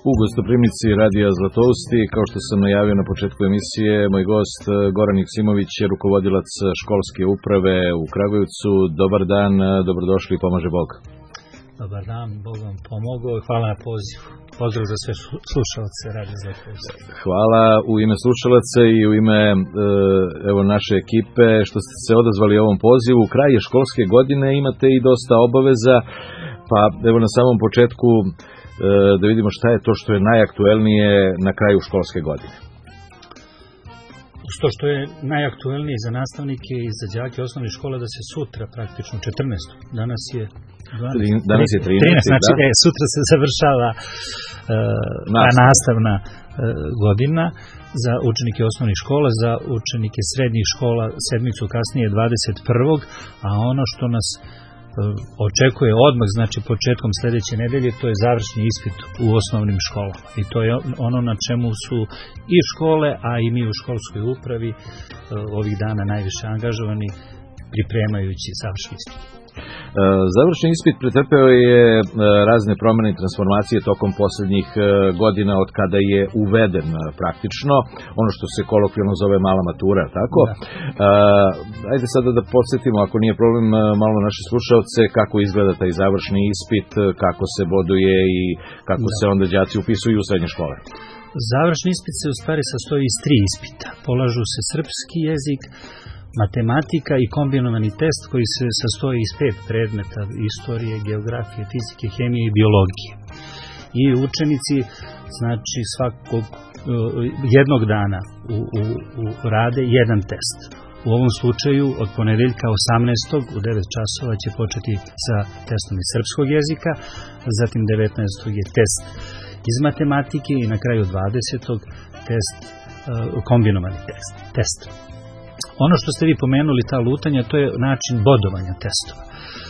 U gostoprimici Radija Zlatousti, kao što sam najavio na početku emisije, moj gost Goran Joksimović je rukovodilac školske uprave u Kragujevcu. Dobar dan, dobrodošli, pomaže Bog. Dobar dan, Bog vam pomogao i hvala na pozivu. Pozdrav za sve slušalce Radija Zlatousti. Hvala u ime slušalaca i u ime naše ekipe što ste se odazvali ovom pozivu. Kraj je školske godine, imate i dosta obaveza, pa evo na samom početku da vidimo šta je to što je najaktuelnije na kraju školske godine. To što je najaktuelnije za nastavnike i za đake osnovne škole da se sutra, praktično 14. Danas je 13. Znači, sutra se završava nastavna godina za učenike osnovnih škola, za učenike srednjih škola sedmicu kasnije 21. A ono što nas očekuje odmah, znači početkom sljedeće nedelje, to je završni ispit u osnovnim školama. I to je ono na čemu su i škole, a i mi u školskoj upravi ovih dana najviše angažovani pripremajući završni ispit. Završni ispit pretrpeo je razne promjene i transformacije tokom posljednjih godina od kada je uveden praktično, ono što se kolokvijalno zove mala matura, tako? Da. Ajde sada da podsjetimo, ako nije problem, malo naše slušalce, kako izgleda taj završni ispit, kako se boduje i kako se onda đaci upisuju u srednje škole. Završni ispit se u stvari sastoji iz 3 ispita. Polažu se srpski jezik, matematika i kombinovani test koji se sastoji iz 5 predmeta: istorije, geografije, fizike, hemije i biologije. I učenici, znači, svakog jednog dana rade jedan test. U ovom slučaju od ponedeljka 18. u 9 časova će početi sa testom iz srpskog jezika, zatim 19. je test iz matematike i na kraju 20. test, kombinovani test. Ono što ste vi pomenuli, ta lutanja, to je način bodovanja testova.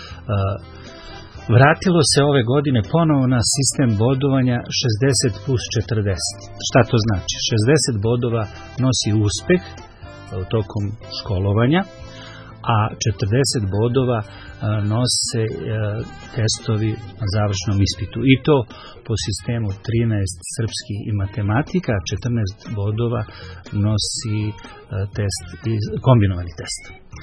Vratilo se ove godine ponovo na sistem bodovanja 60 plus 40. Šta to znači? 60 bodova nosi uspeh tokom školovanja, a 40 bodova nose testovi na završnom ispitu. I to po sistemu 13 srpski i matematika, a 14 bodova nosi test, kombinovani test.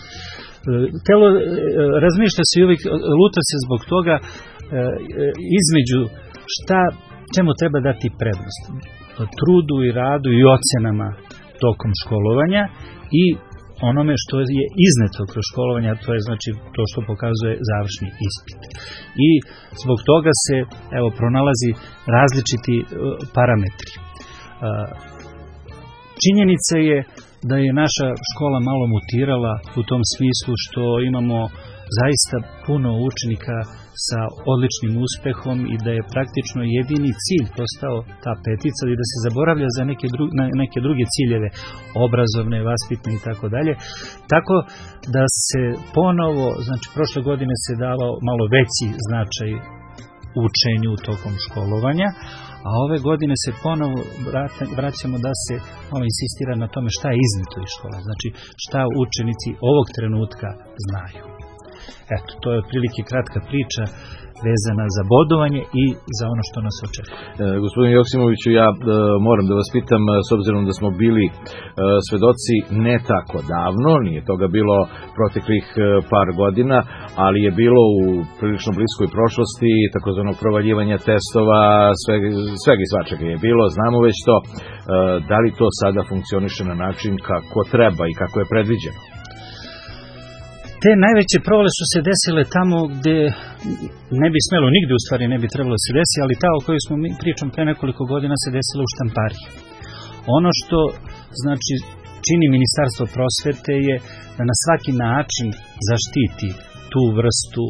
Razmišlja se i uvijek, luta se zbog toga između čemu treba dati prednost. Trudu i radu i ocenama tokom školovanja i onome što je izneto kroz školovanja, to je znači to što pokazuje završni ispit. I zbog toga se pronalazi različiti parametri. Činjenica je da je naša škola malo mutirala u tom smislu što imamo zaista puno učenika sa odličnim uspehom i da je praktično jedini cilj postao ta petica i da se zaboravlja za neke druge ciljeve, obrazovne, vaspitne i tako dalje. Tako da se ponovo, znači prošle godine se davao malo veći značaj učenju tokom školovanja, a ove godine se ponovo vraćamo da se malo insistira na tome šta je izneto iz škole, znači šta učenici ovog trenutka znaju. Eto, to je otprilike kratka priča vezana za bodovanje i za ono što nas očekuje. Gospodin Joksimoviću, ja moram da vas pitam, s obzirom da smo bili svedoci ne tako davno, nije toga bilo proteklih par godina, ali je bilo u prilično bliskoj prošlosti takozvanog provaljivanja testova, svega i svačega je bilo, znamo već to. Da li to sada funkcioniše na način kako treba i kako je predviđeno? Te najveće provale su se desile tamo gde ne bi smelo, nigde u stvari ne bi trebalo se desiti, ali ta o kojoj smo mi pričam pre nekoliko godina se desilo u štampariji. Ono što znači čini Ministarstvo prosvete je da na svaki način zaštiti tu vrstu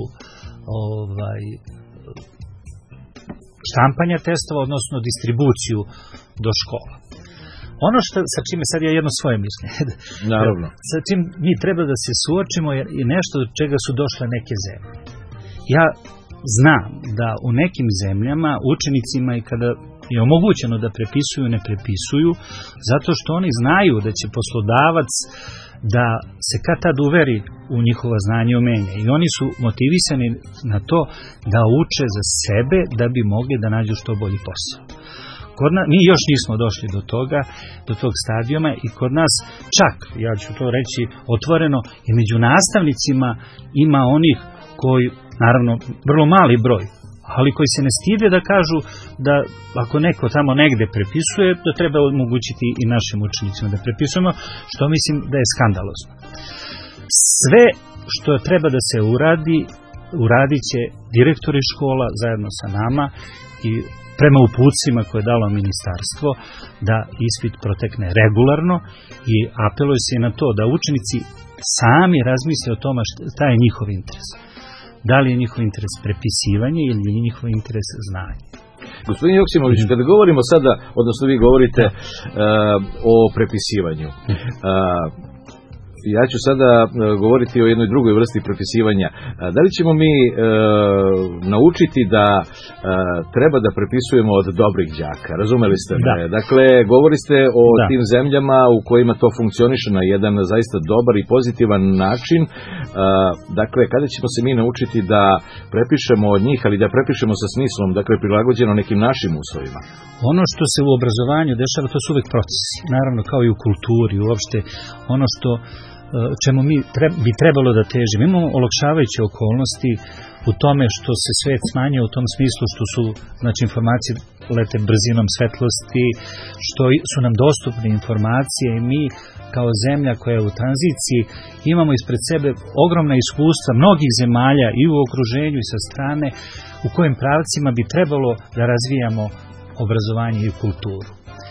štampanja testova, odnosno distribuciju do škola. Ono sa čime sad ja jedno svoje mišljenje. Naravno. Sa čim mi treba da se suočimo je nešto od čega su došle neke zemlje. Ja znam da u nekim zemljama učenicima i kada je omogućeno da prepisuju, ne prepisuju, zato što oni znaju da će poslodavac da se kad tad uveri u njihova znanja i umenja. I oni su motivisani na to da uče za sebe da bi mogli da nađu što bolji posao. mi još nismo došli do tog stadijuma i kod nas čak, ja ću to reći otvoreno, i među nastavnicima ima onih koji, naravno, vrlo mali broj, ali koji se ne stide da kažu da ako neko tamo negde prepisuje, da treba omogućiti i našim učenicima da prepisujemo, što mislim da je skandalozno. Sve što treba da se uradi, uradit će direktori škola zajedno sa nama i prema uputstvima koje je dalo ministarstvo, da ispit protekne regularno i apeluje se na to da učenici sami razmisle o tome šta je njihov interes. Da li je njihov interes prepisivanje ili je njihov interes znanje. Gospodin Joksimović, kada govorimo sada, odnosno vi govorite o prepisivanju, ja ću sada govoriti o jednoj drugoj vrsti prepisivanja. Da li ćemo mi naučiti da treba da prepisujemo od dobrih đaka? Razumeli ste me? Dakle, govoriste o tim zemljama u kojima to funkcioniše na jedan zaista dobar i pozitivan način. Dakle, kada ćemo se mi naučiti da prepišemo od njih, ali da prepišemo sa smislom, dakle, prilagođeno nekim našim uslovima? Ono što se u obrazovanju dešava, to su uvek procesi. Naravno, kao i u kulturi, uopšte ono što čemu mi bi trebalo da težimo. Imamo olakšavajuće okolnosti u tome što se svet smanjuje u tom smislu što su, znači, informacije lete brzinom svetlosti, što su nam dostupne informacije i mi kao zemlja koja je u tranziciji imamo ispred sebe ogromna iskustva mnogih zemalja i u okruženju i sa strane u kojim pravcima bi trebalo da razvijamo obrazovanje i kulturu.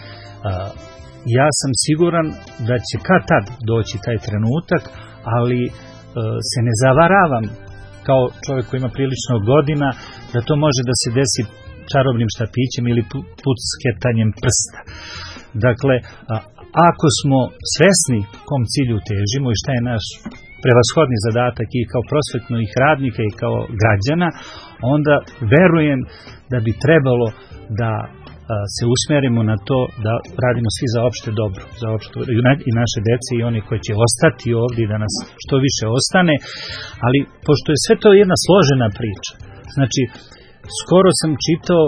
Ja sam siguran da će kad tad doći taj trenutak, ali se ne zavaravam kao čovjek koji ima prilično godina da to može da se desi čarobnim štapićem ili pucketanjem prsta. Dakle, ako smo svesni kom cilju težimo i šta je naš prevashodni zadatak i kao prosvetnih radnika i kao građana, onda verujem da bi trebalo da se usmerimo na to da radimo svi za opšte dobro, za opšte, i naše dece i oni koji će ostati ovdje da nas što više ostane, ali pošto je sve to jedna složena priča, znači skoro sam čitao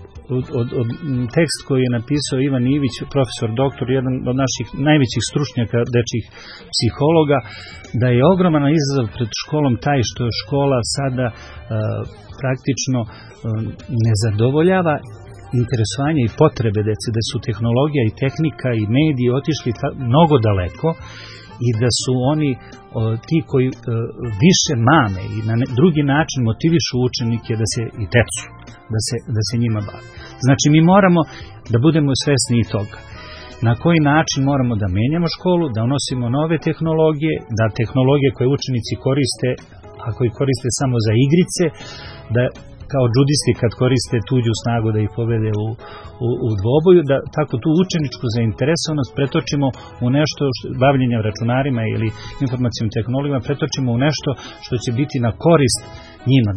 od tekst koji je napisao Ivan Ivić, profesor doktor, jedan od naših najvećih stručnjaka dečjih psihologa, da je ogroman izazov pred školom taj što škola sada praktično ne zadovoljava interesovanje i potrebe dece, da su tehnologija i tehnika i mediji otišli mnogo daleko i da su oni ti koji više mame i na drugi način motivišu učenike da se i decu, da se njima bave. Znači mi moramo da budemo svesni i toga. Na koji način moramo da menjamo školu, da unosimo nove tehnologije, da tehnologije koje učenici koriste, ako ih koriste samo za igrice, da kao džudisti kad koriste tuđu snagu da ih pobede u dvoboju, da tako tu učeničku zainteresovanost pretočimo u nešto bavljenja računarima ili informacijom tehnologijama, pretočimo u nešto što će biti na korist njima,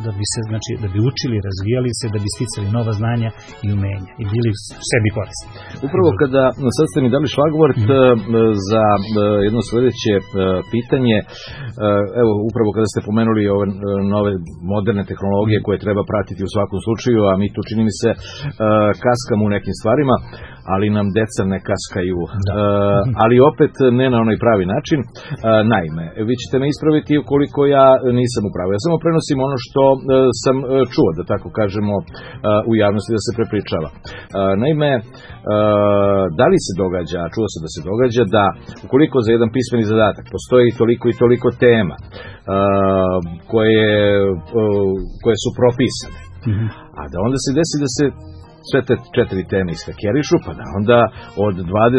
da bi učili, razvijali se, da bi sticali nova znanja i umenja i bili sebi korisni. Upravo kada sad ste mi dali šlagvort za jedno sledeće pitanje, evo upravo kada ste pomenuli ove nove moderne tehnologije koje treba pratiti u svakom slučaju, a mi tu čini mi se kaskamo u nekim stvarima, ali nam deca ne kaskaju, ali opet ne na onaj pravi način. Naime, vi ćete me ispraviti ukoliko ja nisam u pravu. Ja samo prenosim ono što sam čuo, da tako kažemo, u javnosti da se prepričava. Naime, da li se događa, čuo se da se događa, da ukoliko za jedan pismeni zadatak postoji toliko i toliko tema koje su propisane, a da onda se desi da se sve te 4 teme ishakerišu, pa da onda od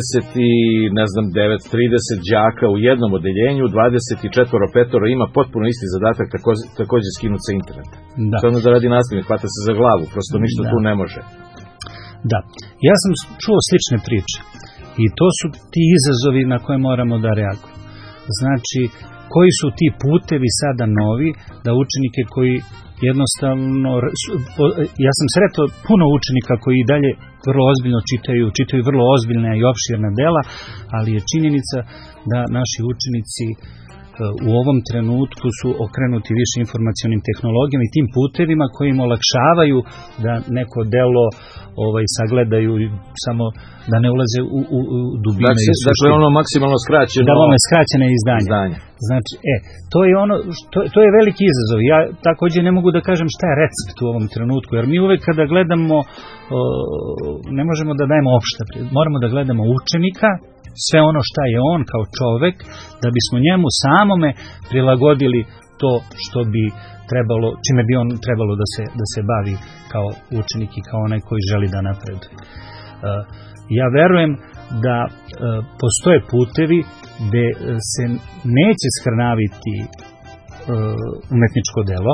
30 đaka u jednom odeljenju, 24 ima potpuno isti zadatak, također skinut sa interneta. Samo da radi nastavnik, hvata se za glavu, prosto ništa tu ne može. Da, ja sam čuo slične priče i to su ti izazovi na koje moramo da reagujemo. Znači, koji su ti putevi sada novi da učenike koji jednostavno, ja sam sretao puno učenika koji i dalje vrlo ozbiljno čitaju vrlo ozbiljna i opširna dela, ali je činjenica da naši učenici u ovom trenutku su okrenuti više informacionim tehnologijama i tim putevima koji im olakšavaju da neko delo sagledaju samo da ne ulaze u dubine i suštine. Dakle, ono maksimalno skraćeno. Da vam je skraćene izdanje. Znači, to je ono, to je veliki izazov. Ja također ne mogu da kažem šta je recept u ovom trenutku, jer mi uvek kada gledamo, ne možemo da dajemo opšte, moramo da gledamo učenika, sve ono šta je on kao čovek, da bismo njemu samome prilagodili to što bi trebalo, čime bi on trebalo da se bavi kao učenik i kao onaj koji želi da napreduje. Ja verujem da postoje putevi gde se neće skrnaviti umetničko delo,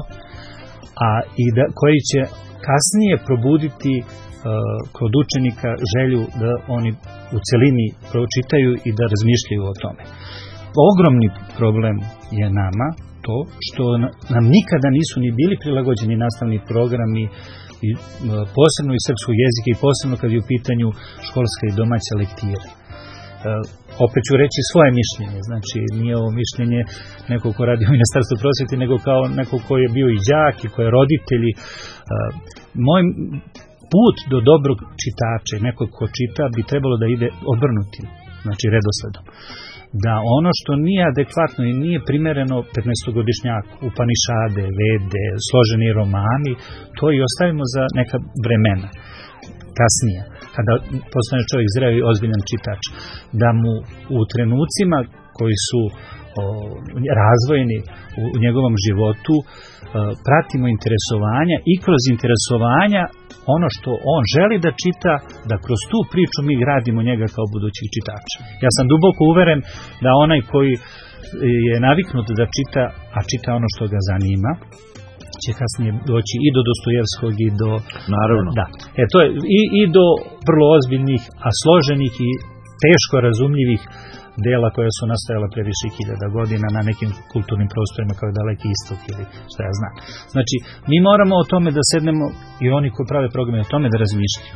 i koji će kasnije probuditi kod učenika želju da oni u celini pročitaju i da razmišljaju o tome. Ogromni problem je nama to što nam nikada nisu ni bili prilagođeni nastavni programi, posebno iz srpskog jezika i posebno kad je u pitanju školska i domaća lektira. Opet ću reći svoje mišljenje, znači nije ovo mišljenje nekog ko radi u Ministarstvu prosvete, nego kao neko ko je bio i đak i ko je roditelji. Moj put do dobrog čitača, nekog ko čita, bi trebalo da ide obrnutim, znači redosledom. Da ono što nije adekvatno i nije primereno 15-godišnjaku, Upanišade, Vede, složeni romani, to i ostavimo za neka vremena kasnije, kada postane čovjek zreo i ozbiljan čitač, da mu u trenucima koji su razvojeni u njegovom životu pratimo interesovanja i kroz interesovanja ono što on želi da čita, da kroz tu priču mi gradimo njega kao budućih čitača. Ja sam duboko uveren da onaj koji je naviknut da čita, a čita ono što ga zanima, će kasnije doći i do Dostojevskog i do... Naravno. Da. To je i do vrlo ozbiljnih, a složenih i teško razumljivih dela koja su nastajala pre više hiljada godina na nekim kulturnim prostorima kao Daleki istok ili šta ja znam. Znači, mi moramo o tome da sednemo i oni koji prave programe o tome da razmišljaju.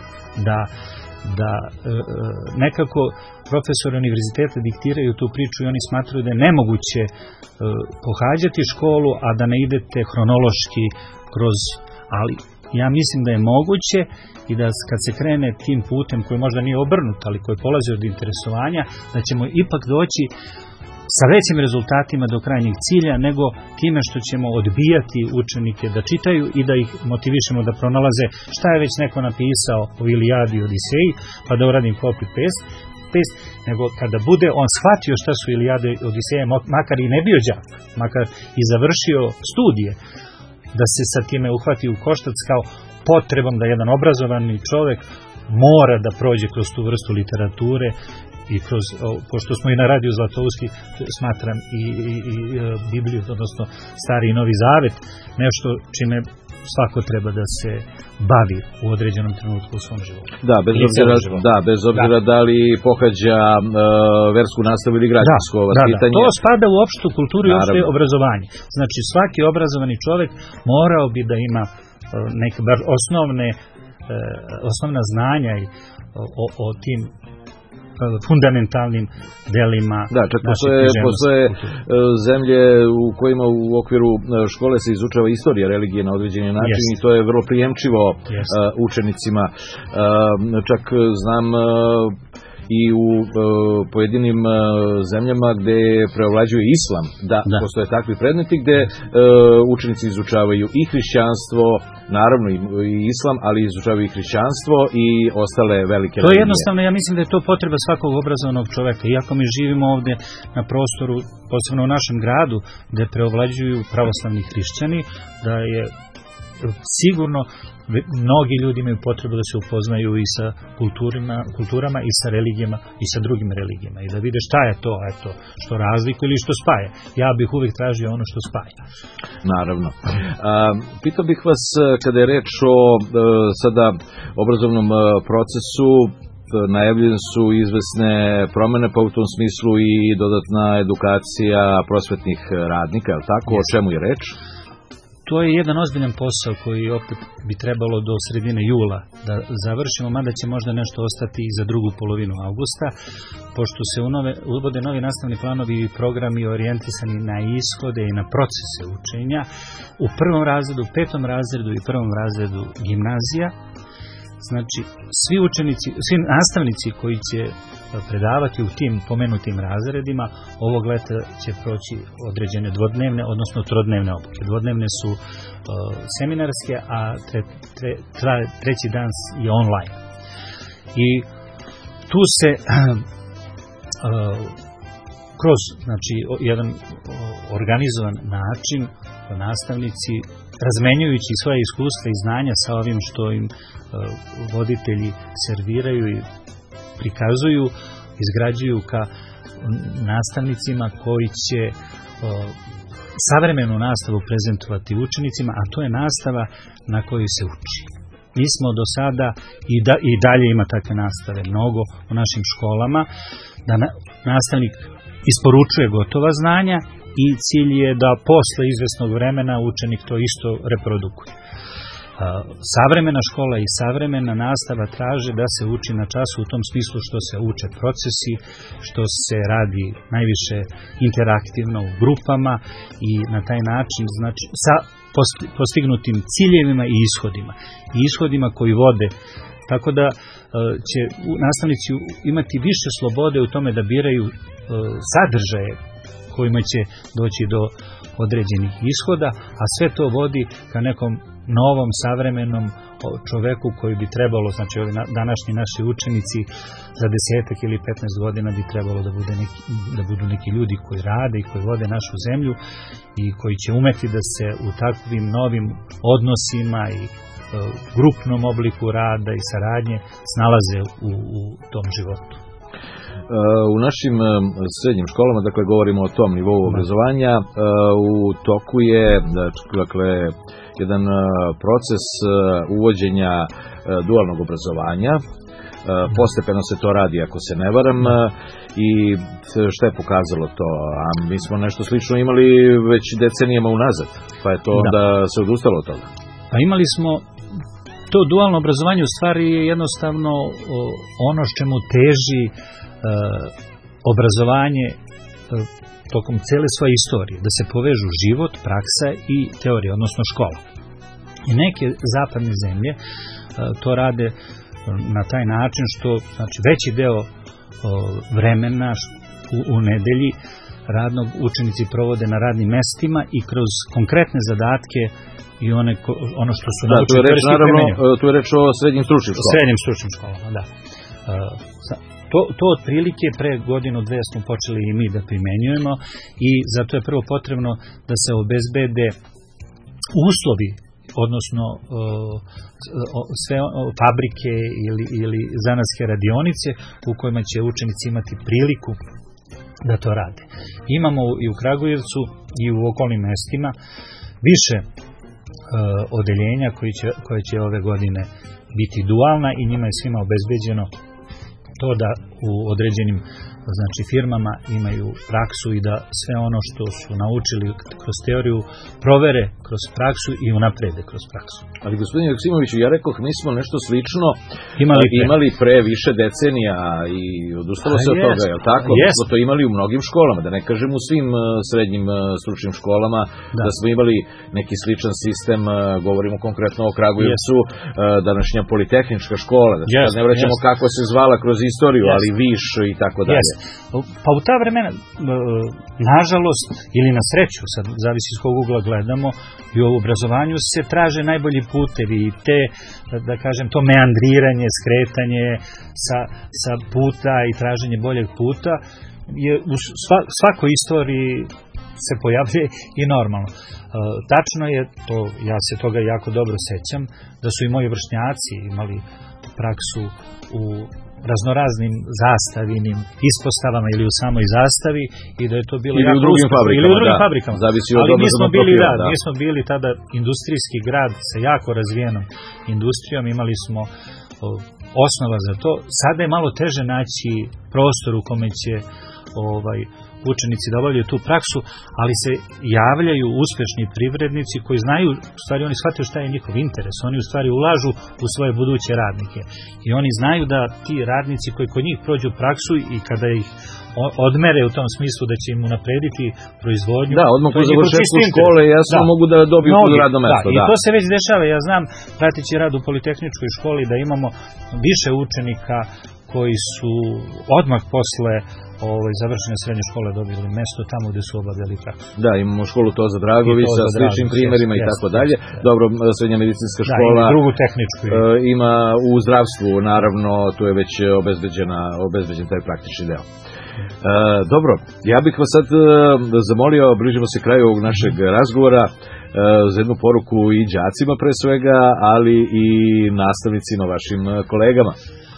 Da nekako profesori univerziteta diktiraju tu priču i oni smatraju da je nemoguće pohađati školu, a da ne idete hronološki kroz, ali ja mislim da je moguće i da kad se krene tim putem koji možda nije obrnut, ali koji polazi od interesovanja, da ćemo ipak doći sa većim rezultatima do krajnjeg cilja nego time što ćemo odbijati učenike da čitaju i da ih motivišemo da pronalaze šta je već neko napisao o Ilijadi i Odiseji, pa da uradim copy-paste, nego kada bude on shvatio šta su Ilijade i Odiseje, makar i ne bio đak, makar i završio studije, da se sa time uhvati u koštac kao potrebom da jedan obrazovani čovek mora da prođe kroz tu vrstu literature i kroz, pošto smo i na radiju Zlatouski, smatram i Bibliju, odnosno Stari i Novi Zavet, nešto čime svako treba da se bavi u određenom trenutku u svom životu. Bez obzira da li pohađa versku nastavu ili građansko vaspitanje. To spada u opštu kulturu i opšte obrazovanje. Znači svaki obrazovani čovek morao bi da ima neke bar osnovna znanja o tim fundamentalnim delima. Da, čak postoje zemlje u kojima u okviru škole se izučava istorija religije na određeni način i to je vrlo prijemčivo učenicima. Čak znam i u pojedinim zemljama gde preovlađuje islam, da postoje takvi predmeti gde učenici izučavaju i hrišćanstvo, naravno i islam, ali izučavaju i hrišćanstvo i ostale velike religije. To je jednostavno, ja mislim da je to potreba svakog obrazovanog čoveka. Iako mi živimo ovde na prostoru, posebno u našem gradu, gde preovlađuju pravoslavni hrišćani, da je sigurno mnogi ljudi imaju potrebu da se upoznaju i sa kulturama i sa religijama i sa drugim religijama i da vide šta je to, što razlikuje ili što spaja. Ja bih uvijek tražio ono što spaja. Naravno. Pitao bih vas, kada je reč o sada obrazovnom procesu, najavljene su izvesne promene, pa u tom smislu i dodatna edukacija prosvetnih radnika, je li tako? O čemu je reč? To je jedan ozbiljan posao koji opet bi trebalo do sredine jula da završimo, mada će možda nešto ostati i za drugu polovinu avgusta, pošto se uvode novi nastavni planovi i programi orijentisani na ishode i na procese učenja u prvom razredu, petom razredu i prvom razredu gimnazija. Znači, svi nastavnici koji će predavati u tim pomenutim razredima ovog leta će proći određene dvodnevne, odnosno trodnevne obuke. Dvodnevne su seminarske, a treći dan je online. I tu se kroz jedan organizovan način nastavnici, razmenjujući svoje iskustva i znanja sa ovim što im voditelji serviraju i prikazuju, izgrađuju ka nastavnicima koji će savremenu nastavu prezentovati učenicima, a to je nastava na kojoj se uči. Mi smo do sada i dalje ima takve nastave mnogo u našim školama, da nastavnik isporučuje gotova znanja i cilj je da posle izvesnog vremena učenik to isto reprodukuje. Savremena škola i savremena nastava traže da se uči na času u tom smislu što se uče procesi, što se radi najviše interaktivno u grupama i na taj način, znači, sa postignutim ciljevima i ishodima koji vode, tako da će nastavnici imati više slobode u tome da biraju sadržaje kojima će doći do određenih ishoda, a sve to vodi ka nekom novom, savremenom čoveku koji bi trebalo, znači ovi današnji naši učenici za 10 ili 15 godina bi trebalo da budu neki ljudi koji rade i koji vode našu zemlju i koji će umeti da se u takvim novim odnosima i grupnom obliku rada i saradnje snalaze u tom životu. U našim srednjim školama, dakle govorimo o tom nivou obrazovanja, u toku je dakle jedan proces uvođenja dualnog obrazovanja. Postepeno se to radi, ako se ne varam, i šta je pokazalo to? A mi smo nešto slično imali već decenijama unazad, pa je to onda se odustalo od toga. Pa imali smo to dualno obrazovanje, u stvari je jednostavno ono s čemu teži obrazovanje tokom cele svoje istorije, da se povežu život, praksa i teorija, odnosno škola. I neke zapadne zemlje to rade na taj način što, znači, veći deo vremena u nedelji radnog učenici provode na radnim mestima i kroz konkretne zadatke i ono što su naučili tu je reč o srednjim stručnim školama. Srednjim stručnim školama, da. To otprilike pre godinu, dve smo počeli i mi da primenjujemo i zato je prvo potrebno da se obezbede uslovi, odnosno sve fabrike ili zanatske radionice u kojima će učenici imati priliku da to rade. Imamo i u Kragujevcu i u okolnim mestima više odeljenja koje će ove godine biti dualna i njima je svima obezbeđeno to da u određenim, znači, firmama imaju praksu i da sve ono što su naučili kroz teoriju provere kroz praksu i unaprede kroz praksu. Ali gospodine Joksimoviću, ja rekoh, mi smo nešto slično imali pre više decenija i odustalo se od toga, je li tako? Mi smo to imali u mnogim školama, da ne kažem u svim srednjim stručnim školama, da smo imali neki sličan sistem, govorimo konkretno o Kragujevcu, današnja politehnička škola, da se ne vraćamo kako se zvala kroz istoriju, ali Viš i tako dalje. Pa u ta vremena, nažalost ili na sreću, sad zavisi iz kog ugla gledamo, i u obrazovanju se traže najbolji putevi i te, da kažem, to meandriranje, skretanje sa puta i traženje boljeg puta je u svakoj istoriji se pojavljuje i normalno. Tačno je to, ja se toga jako dobro sećam, da su i moji vršnjaci imali praksu u raznoraznim zastavinim ispostavama ili u samoj zastavi i da je to bilo ili u drugim fabrikama. Zavisi od mi smo bili tada industrijski grad sa jako razvijenom industrijom, imali smo osnova za to. Sada je malo teže naći prostor u kome će učenici da obavljaju tu praksu, ali se javljaju uspešni privrednici koji znaju, u stvari oni shvataju šta je njihov interes, oni u stvari ulažu u svoje buduće radnike i oni znaju da ti radnici koji kod njih prođu praksu i kada ih odmere u tom smislu da će im unaprediti proizvodnju. Da, odmah po završetku škole jasno mogu da dobiju radno mesto. I to se već dešava. Ja znam, prateći rad u Politehničkoj školi, da imamo više učenika koji su odmah posle završene srednje škole dobili mesto tamo gde su obavljali praksu. Da, imamo školu Toza Dragović sa sličnim primerima i tako dalje. Dobro, srednja medicinska škola drugu tehničku ima u zdravstvu, naravno, tu je već obezbeđen taj praktični deo. Dobro, ja bih vas sad zamolio, bližimo se kraju ovog našeg razgovora, za jednu poruku i đacima pre svega, ali i nastavnicima, vašim kolegama.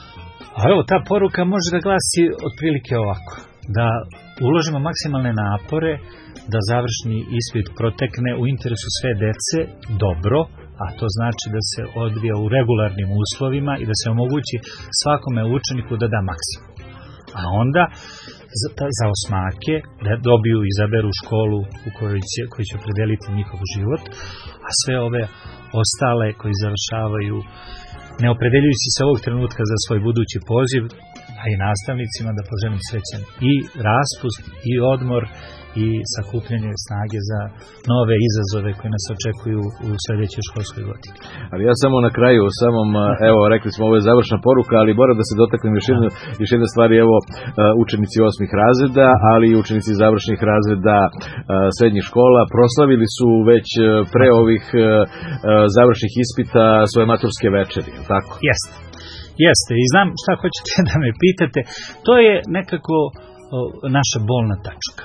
A evo, ta poruka može da glasi otprilike ovako, da uložimo maksimalne napore, da završni ispit protekne u interesu sve dece dobro, a to znači da se odvija u regularnim uslovima i da se omogući svakome učeniku da da maksimum. A onda za osmake da dobiju i izaberu školu u kojoj će opredeliti njihov život, a sve ove ostale koji završavaju ne opredeljujući se ovog trenutka za svoj budući poziv, a i nastavnicima da poželim srećan i raspust i odmor i sakupljanje snage za nove izazove koje nas očekuju u sledećoj školskoj godini. Ali ja samo na kraju, evo, rekli smo, ovo je završna poruka, ali moram da se dotaknem još jedne stvari, evo, učenici 8. razreda, ali i učenici završnih razreda srednjih škola proslavili su već pre ovih završnih ispita svoje maturske večeri, tako? Jeste, i znam šta hoćete da me pitate, to je nekako naša bolna tačka.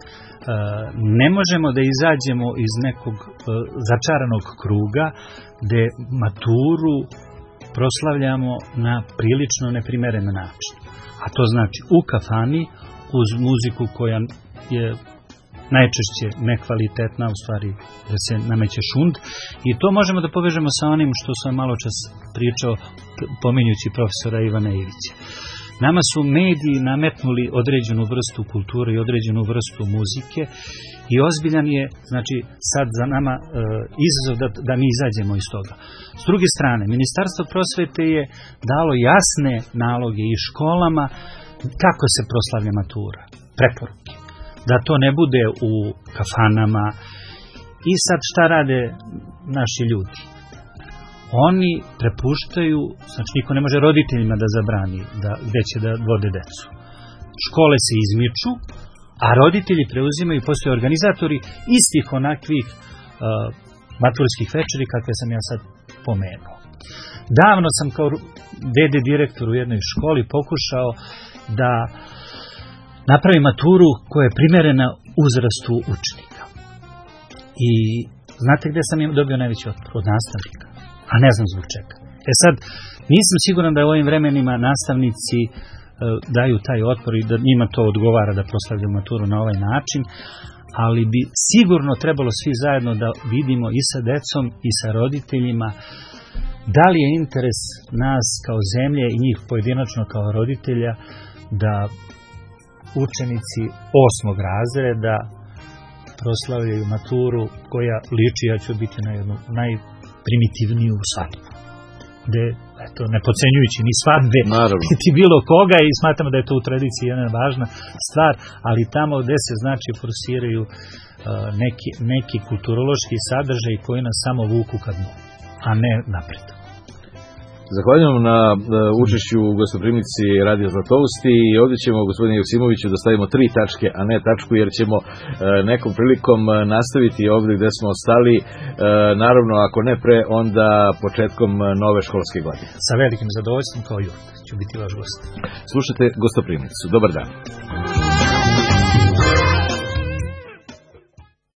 Ne možemo da izađemo iz nekog začaranog kruga gde maturu proslavljamo na prilično neprimeren način. A to znači u kafani uz muziku koja je najčešće nekvalitetna, u stvari da se nameće šund, i to možemo da povežemo sa onim što sam malo čas pričao pominjući profesora Ivana Ivića. Nama su mediji nametnuli određenu vrstu kulture i određenu vrstu muzike i ozbiljan je, znači, sad za nama izazov da mi izađemo iz toga. S druge strane, Ministarstvo prosvete je dalo jasne naloge i školama kako se proslavlja matura, preporuke. Da to ne bude u kafanama. I sad šta rade naši ljudi? Oni prepuštaju, znači niko ne može roditeljima da zabrani gde će da vode decu. Škole se izmiču, a roditelji preuzimaju, postoje organizatori istih onakvih maturskih večeri kakve sam ja sad pomenuo. Davno sam kao VD direktor u jednoj školi pokušao da napravi maturu koja je primerena uzrastu učenika. I znate gde sam im dobio najveći otpor? Od nastavnika. A ne znam zbog čega. Sad, nisam siguran da u ovim vremenima nastavnici daju taj otpor i da njima to odgovara da proslavljaju maturu na ovaj način, ali bi sigurno trebalo svi zajedno da vidimo i sa decom i sa roditeljima da li je interes nas kao zemlje i njih pojedinačno kao roditelja da učenici 8. razreda proslavljaju maturu koja liči, ja ću biti na jednu najprimitivniju svadbu. Gde, eto, ne podcenjujući ni svadbe, niti bilo koga, i smatramo da je to u tradiciji jedna važna stvar, ali tamo gde se, znači, forsiraju neki kulturološki sadržaj koji nas samo vuku ka dnu, a ne napred. Zahvaljujem na učešću u gostoprimnici Radio Zlatousti i ovdje ćemo, gospodine Joksimoviću, da stavimo 3 tačke, a ne tačku, jer ćemo nekom prilikom nastaviti ovdje gde smo stali, naravno, ako ne pre, onda početkom nove školske godine. Sa velikim zadovoljstvom, kao i uvijek ću biti vaš gost. Slušajte Gostoprimnicu. Dobar dan.